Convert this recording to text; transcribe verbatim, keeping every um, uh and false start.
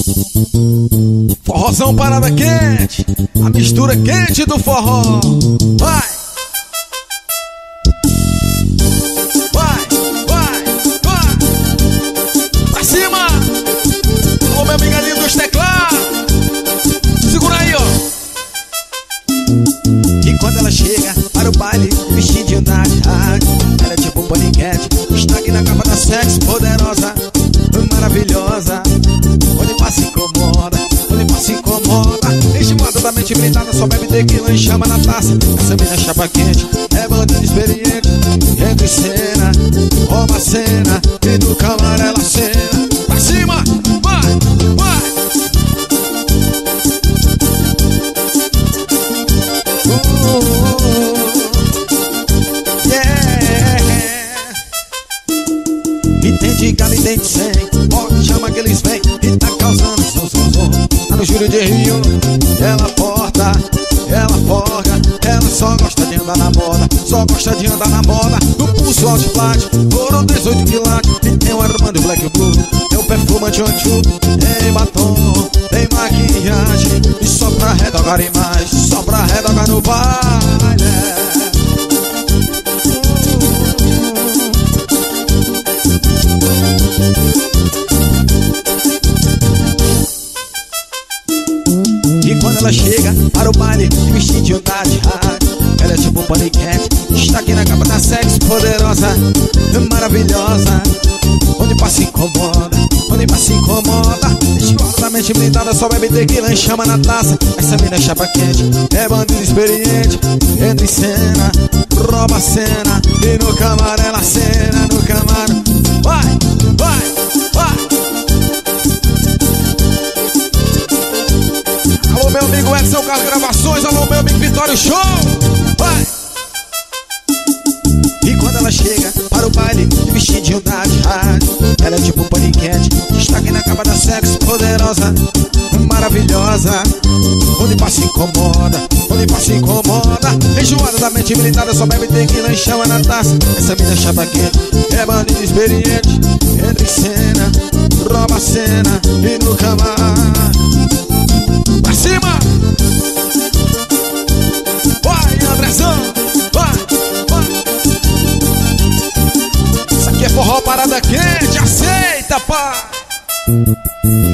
Forrozão parada quente, a mistura quente do forró. Vai! Vai, vai, vai! Pra cima! Ô meu amigalinho dos teclados, segura aí, ó. E quando ela chega para o baile, vestidinho da rádio, ela é tipo um paniquete, destaque na capa da sexy, poderosa, maravilhosa. Onde passa incomoda, onde passa incomoda. Estimada da mente blindada, só bebe tequila e chama na taça. Essa mina é chapa quente, é bandida experiente. Entra em cena, rouba a cena, e no calor ela cena. Pra cima, vai, vai. Uh, yeah. E tem de galo e tem de cem, pode chama que eles vêm. E tá causando som, som, som. Tá no Júlio de Rio, ela porta, ela forga. Ela só gosta de andar na moda, só gosta de andar na moda. No pulso alto plástico, foram dezoito quilates. E tem o Armando Black Blue, é o perfume de Anju. Tem batom, tem maquiagem, e só pra redogar mais, só pra redogar no baile. E quando ela chega para o baile, vestidinho da rádio, ela é tipo um paniquete, destaque na capa da sexy, poderosa, maravilhosa. Onde passa incomoda, onde passa incomoda. Escola da mente blindada, só bebe tequila e chama na taça. Essa mina é chapa quente, é bandida experiente. Entra em cena, rouba a cena, e no camarão ela cena, no camarão. Vai, vai, vai. Alô meu amigo Edson Carlos Gravações, alô meu amigo Vitório Show. Vai. E quando ela chega para o baile, de vestidinho da rádio, ela é tipo um paniquete, destaque na capa da sexy, poderosa, maravilhosa. Onde passa incomoda, onde passa incomoda. Enjoada da mente blindada, só bebe tequila e chama na taça. Essa mina é chapa quente, é bandida experiente. Entra em cena, rouba a cena, e no camarão. Pra cima! Vai, Andrezão! Vai, vai! Isso aqui é forró parada quente, aceita, pá!